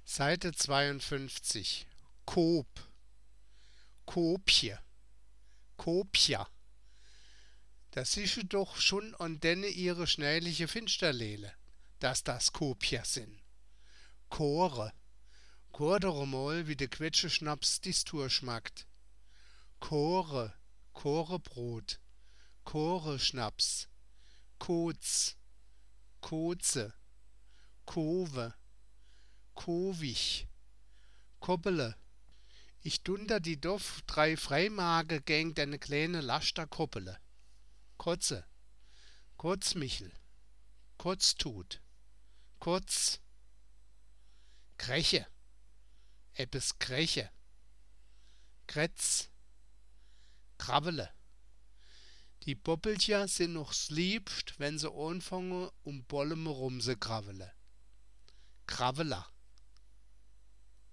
Seite 52. Coop, Kopje, Kopja. Da siche doch schon an denne ihre schnäliche Finsterlele, dass das Kopja sind. Chore, Chordere mal, wie de Quetscheschnaps dis Tour schmackt. Chore, Chorebrot, Choreschnaps, Koz, Koze, Kowe, Kowich, Kobbele. Ich dunder die Doff 3 Freimage gäng deine kleine Laster koppele. Kotze, Kotzmichel, Kotztut, Kotz, Kreche, Eppes Kreche, Kretz, Krabbele. Die Boppeltja sind noch's liebst, wenn se anfangen Bolleme rum se kravele. Kravela.